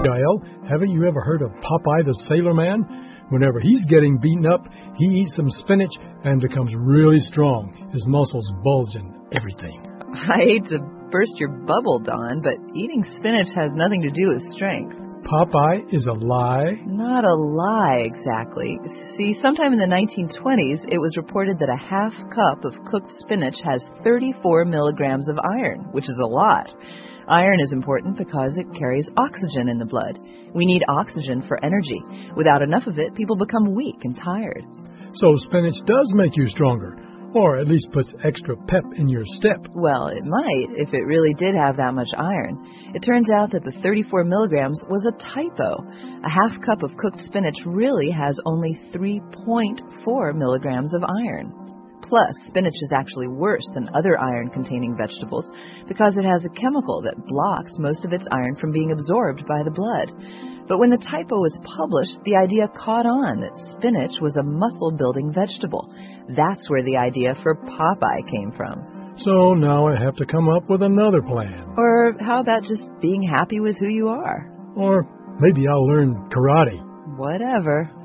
Gael, haven't you ever heard of Popeye the Sailor Man? Whenever he's getting beaten up, he eats some spinach and becomes really strong. His muscles bulge and everything. I hate to burst your bubble, Don, but eating spinach has nothing to do with strength. Popeye is a lie? Not a lie, exactly. See, sometime in the 1920s, it was reported that a half cup of cooked spinach has 34 milligrams of iron, which is a lot. Iron is important because it carries oxygen in the blood. We need oxygen for energy. Without enough of it, people become weak and tired. So spinach does make you stronger, or at least puts extra pep in your step. Well, it might, if it really did have that much iron. It turns out that the 34 milligrams was a typo. A half cup of cooked spinach really has only 3.4 milligrams of iron. Plus, spinach is actually worse than other iron-containing vegetables because it has a chemical that blocks most of its iron from being absorbed by the blood. But when the typo was published, the idea caught on that spinach was a muscle-building vegetable. That's where the idea for Popeye came from. So now I have to come up with another plan. Or how about just being happy with who you are? Or maybe I'll learn karate. Whatever.